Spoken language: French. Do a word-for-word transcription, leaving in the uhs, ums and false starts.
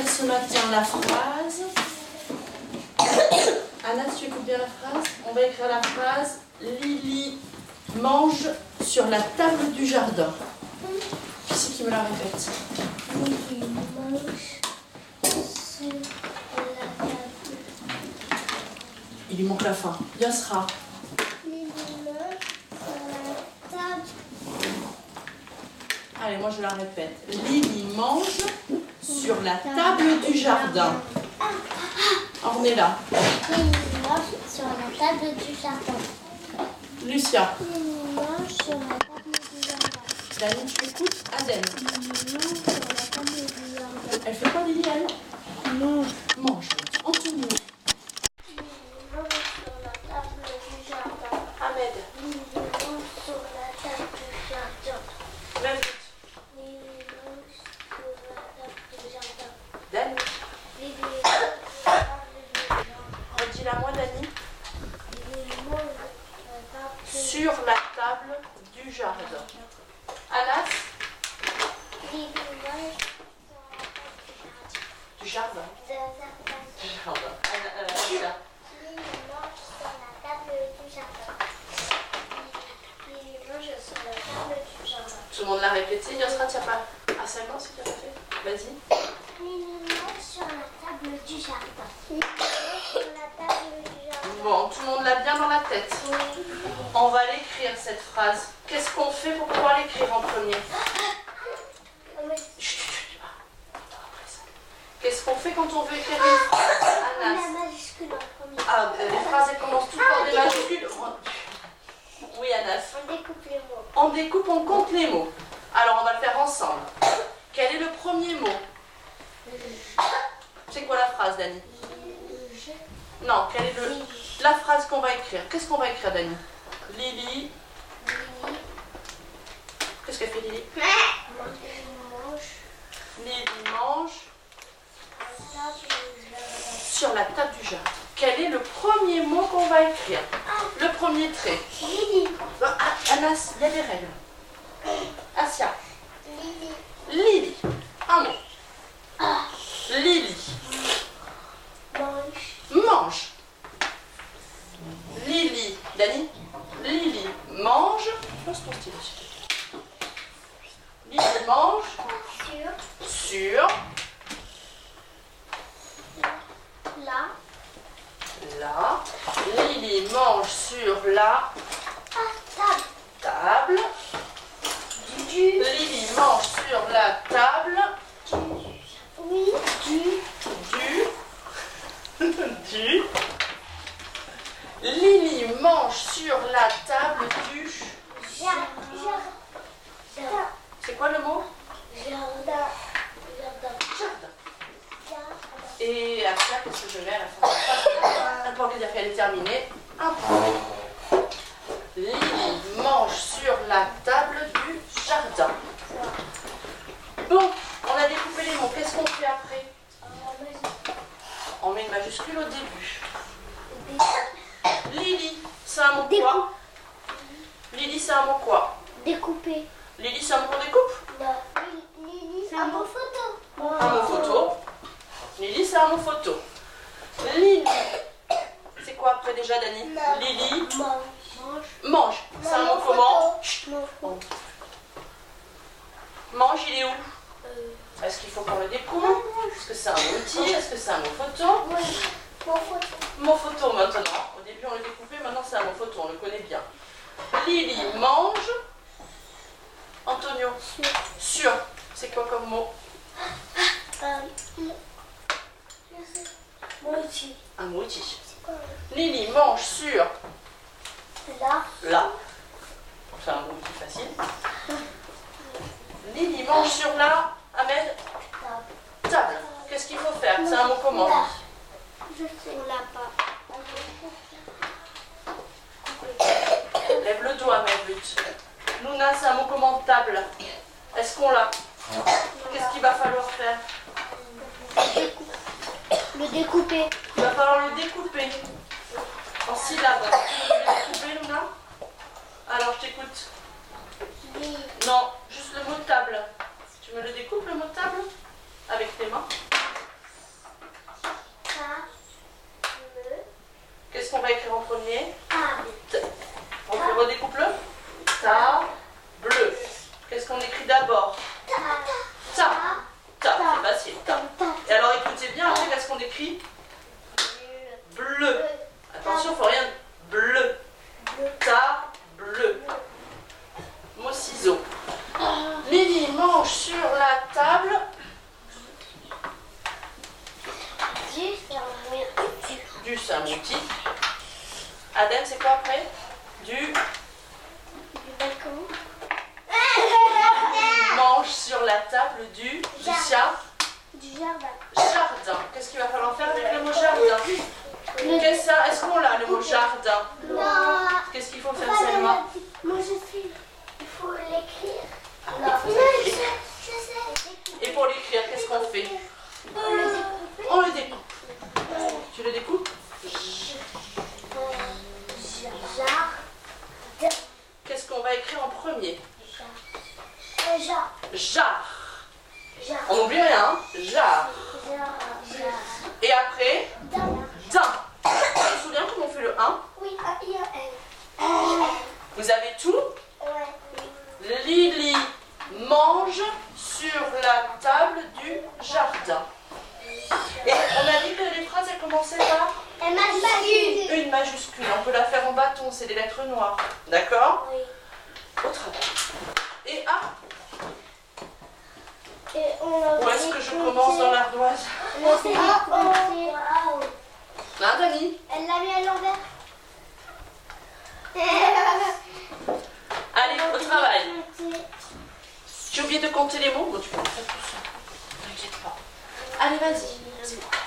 ce matin la phrase. Anna, tu écoutes bien la phrase? On va écrire la phrase. Lily mange sur la table du jardin. Qui c'est qui me la répète? Lily mange sur la table. Il lui manque la fin. Yasra. Lily mange sur la table. Allez, moi je la répète. Lily mange sur la table du jardin. On est là. Lily mange sur la table du jardin. Lucia. Lily mange sur la table du jardin. Dani, tu écoutes? Aden. Lily mange sur la table du jardin. Elle fait pas Lily, elle? Non. Mange. Anthony. Lily mange sur la table du jardin. Ahmed. Lily mange sur la table du jardin. Même. Lily mange sur la table du jardin. Dani. Lily mange sur la table du jardin. Redis-la moi, Dani. Lily mange sur la table du Sur la table du jardin. Anas. Lily mange Du jardin. sur la table Du jardin. Anna, euh, Lucia. Lily mange sur la table du jardin. Lily mange sur la table du jardin. Tout le monde l'a répété. Yasra, tu n'as pas. Ah, c'est moi aussi qui a fait. Vas-y. Lily mange sur la table du jardin. Lily mange sur la table du jardin. Bon, tout le monde l'a bien dans la tête. On va l'écrire cette phrase. Qu'est-ce qu'on fait pour pouvoir l'écrire en premier? Chut, chut, chut. Qu'est-ce qu'on fait quand on veut écrire une phrase? Anas. La majuscule en premier. Ah, euh, les phrases elles commencent toutes par des majuscules. Oui, Anas. On découpe les mots. On découpe, on compte les mots. Alors on va le faire ensemble. Quel est le premier mot? C'est quoi la phrase, Dani? Non, quelle est le... la phrase qu'on va écrire? Qu'est-ce qu'on va écrire, Dani? Lily. Qu'est-ce qu'elle fait, Lily? Lily mange sur la table du jardin. Quel est le premier mot qu'on va écrire? Le premier trait. Lily. Ah, Anas, il y a des règles. Asia. Lily. Lily. Un mot. Lily. Mange. Mange. Lily. Dani. Lily mange. Pose ton stylo. Lily mange Sur. sur La. la. Lily mange sur la Table. table. Du. Lily mange sur la table Oui. Du. du du Lily mange sur la table du Jardin. c'est quoi le mot? Jardin. Jardin. Jardin. Jardin. Et après, qu'est-ce que je mets à la fin? Un point, c'est-à-dire qu'elle est terminée. Un point. Lily mange sur la table du jardin. Bon, on a découpé les mots. Qu'est-ce qu'on fait après? On met une majuscule au début. Lily, c'est un mot quoi? Lily, c'est un mot quoi? Découper. Lily, c'est un mot qu'on découpe? Non. Lily, c'est un mot photo. Un mot photo. Lily, c'est un mot photo. Lily, c'est quoi après déjà, Dani? Lily Mange. mange. C'est un mot comment? Mon Mange, il est où? euh, Est-ce qu'il faut qu'on le découpe? Est-ce que c'est un outil? Est-ce que c'est un mot photo? Mon photo. Mot photo maintenant. Au début, on le découpait, maintenant c'est un mot photo, on le connaît bien. Lily mange. Antonio. Sur. C'est quoi comme mot? Euh, Moitié. Un mot outil. C'est quoi? Lily mange sur Là. la. C'est un mot outil facile. Lily mange sur la. Ahmed. Table. Table. Qu'est-ce qu'il faut faire? C'est un mot comment? Là. Je sais. On l'a pas. Lève le doigt, Ahmed, but. Luna, c'est un mot comment? Table. Est-ce qu'on l'a? Qu'est-ce qu'il va falloir faire? Le découper. Il va falloir le découper en syllabes. Tu veux le découper, Luna? Alors, je t'écoute. Li. Non, juste le mot table. Tu me le découpes, le mot table? Avec tes mains. écrit bleu. Attention, il ne faut rien. Bleu. Table. Mot ciseau. Lily mange sur la table. Du samouti. Du samouti. Aden, c'est quoi après? Du. Du balcon. Mange sur la table du. Du chat. Du jardin. Jardin. Qu'est-ce qu'il va falloir faire avec le mot jardin? Qu'est-ce ça? Est-ce qu'on l'a le mot jardin? Non. Qu'est-ce qu'il faut faire, Selma? Moi je sais. Il faut l'écrire. Ah, Non. il faut Je l'écrire. sais. Et pour l'écrire, qu'est-ce qu'on fait? On le découper. On le découpe. Tu le découpes? Jardin. Qu'est-ce qu'on va écrire en premier? Jar. Jar. Jar. On n'oublie rien, hein? Jar. Jar. Et après, Din. din. Tu te souviens comment on fait le un? Oui, A I A N. Vous avez tout? Ouais. Lily mange sur la table du jardin. Et on a dit que les phrases, elles commençaient par Elle majuscule. une majuscule. On peut la faire en bâton, c'est des lettres noires. D'accord? Oui. Au travail. Et A, Et on a où est-ce que je commence dans l'ardoise? On a fait compter. Hein, Dani? Elle l'a mis à l'envers. Allez, au travail. J'ai oublié de compter les mots. Bon, tu peux le faire tout seul. T'inquiète pas. Allez, vas-y. C'est bon.